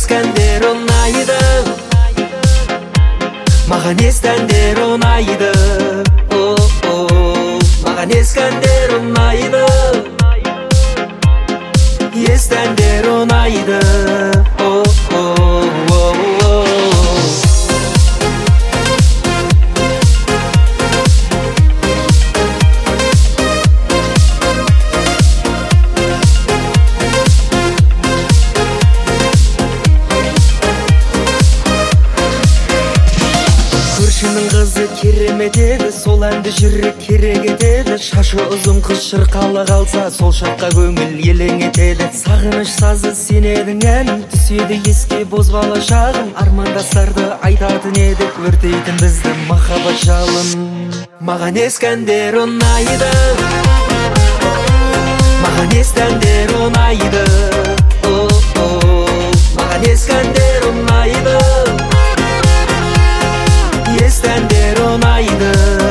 Ескендер ұнайды, маған Ескендер ұнайды. Маған Ескендер ұнайды, Ескендер ұнайды. Көршінің қызы керемет еді, сол әнді жүрек керек етеді. Шашы ұзын қыз шырқала қалса, сол шаққа көңіл елең етеді. Сағыныш сазы сен едің әнім, түседі еске бозбала шағым. Армандастарды айтатын едік, өртейтін бізді махаббат жалын. Маған Ескендер ұнайды, маған Ескендер ұнайды. Маған Ескендер ұнайды, Ескендер ұнайды.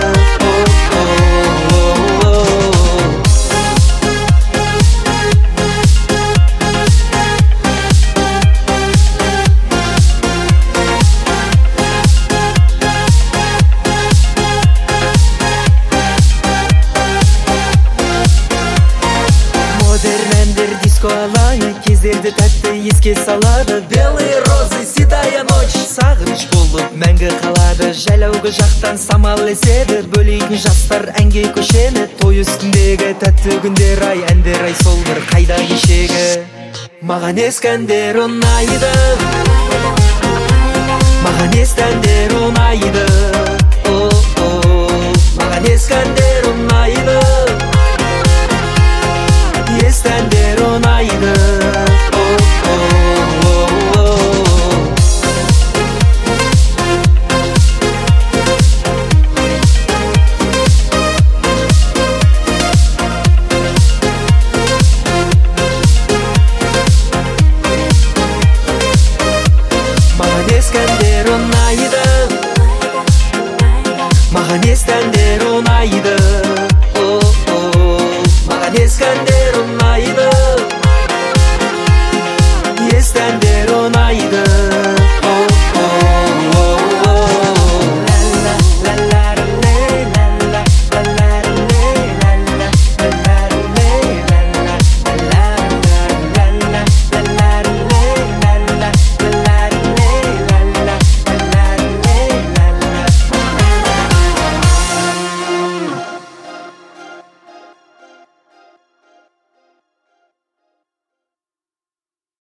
Модерн әндер диско алаңы, кездерді тәтті еске салады. Белые розы, седая ночь, сағыныш болып мәңгі қалады. Жайлауғы жақтан самал еседі, бөлейтін жастар әнге көшені. Той үстіндегі тәтті күндер ай, әндер ай, сол бір қайда кешегі. Маған Ескендер ұнайды, маған Ескендер ұнайды. Маған Ескендер ұнайды, Ескендер ұнайды. Ескендер ұнайды, маған Ескендер ұнайды. Маған Ескендер ұнайды, Ескендер